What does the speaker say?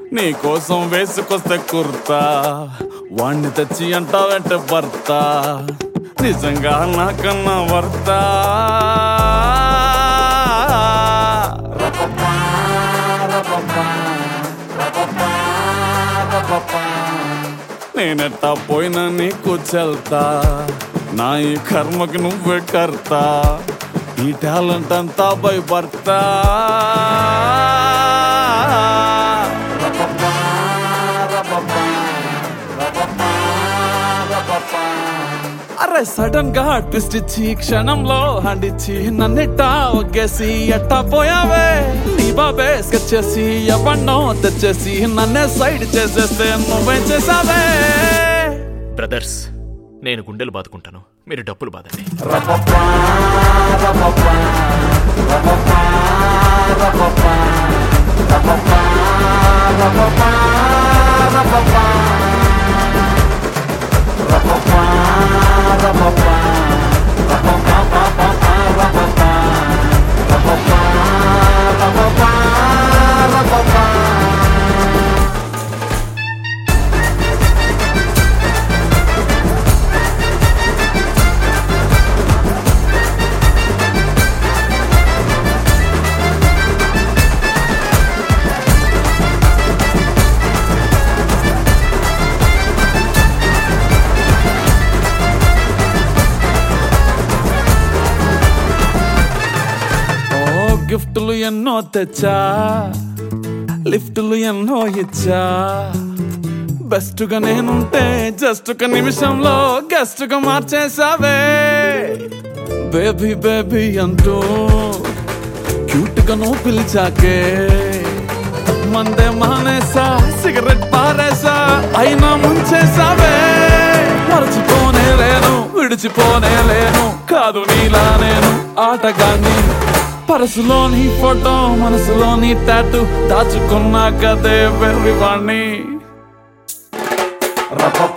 నీ కోసం వేసుకొస్తే కుర్తా వాణ్ణి తెచ్చి అంటావంటే భర్త నిజంగా నాకన్నా వర్త నేనెట్టా పోయినా నీకు చెల్తా నా ఈ కర్మకి నువ్వే కర్త ఈ టాలెంట్ అంతా భయపడతా అరే సడన్ గా ట్విస్ట్ ఇచ్చి క్షణంలో హ్యాండ్ ఇచ్చి నన్నిట్టా ఒగ్గేసి ఎట్టా పోయావే నీ బాబే స్కెచ్ చేసి ఎవన్నో తెచ్చేసి నన్నే సైడ్ చేసేస్తే నువ్వేం చేసావే బ్రదర్స్ నేను గుండెలు బాదుకుంటాను మీరు డప్పులు బాదండి గిఫ్టులు ఎన్నో తెచ్చా లిఫ్టులు ఎన్నో ఇచ్చా బెస్ట్ గా నేనుంటే జస్ట్ ఒక నిమిషంలో గెస్ట్ గా మార్చేసావే బేబీ బేబీ అంటూ క్యూట్ గా నువ్వు పిలిచాకే మందే మానేసా సిగరెట్ పారేసా అయినా ముంచేసావే మరచిపోనే లేను విడిచిపోనే లేను కాదు నీలా నేను ఆటగాన్ని పరసులోని ఫోటో మనసులోని టాటూ దాచుకున్నా కదే వెర్రివాణ్ణి